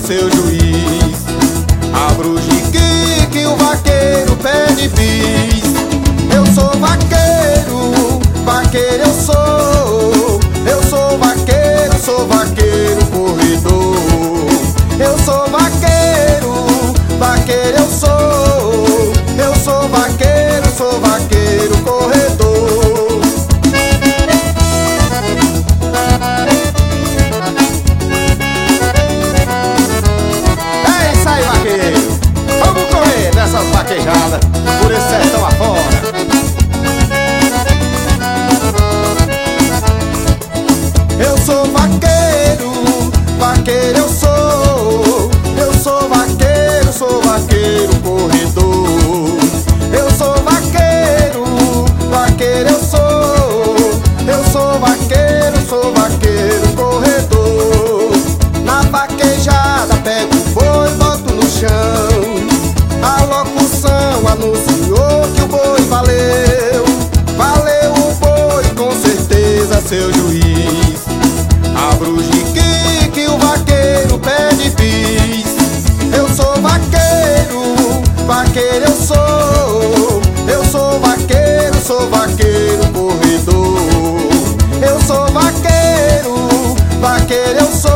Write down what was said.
seu juiz. Abra o jique que o vaqueiro pede bis. Eu sou vaqueiro, vaqueiro eu sou. Eu sou vaqueiro corredor. Eu sou vaqueiro, vaqueiro eu sou. Eu sou vaqueiro corredor. É isso aí, vaqueiro. Vamos correr nessas vaquejadas por esse sertão afora. Eu sou vaqueiro, vaqueiro eu sou. Eu sou vaqueiro corredor. Eu sou vaqueiro, vaqueiro eu sou. Eu sou vaqueiro corredor. Na vaquejada pego o boi, boto no chão. A locução anunciou que o boi valeu. Valeu o boi, com certeza, seu juiz. Abra o jique que o vaqueiro pede bis. Eu sou vaqueiro, vaqueiro eu sou. Eu sou vaqueiro corredor. Eu sou vaqueiro, vaqueiro eu sou.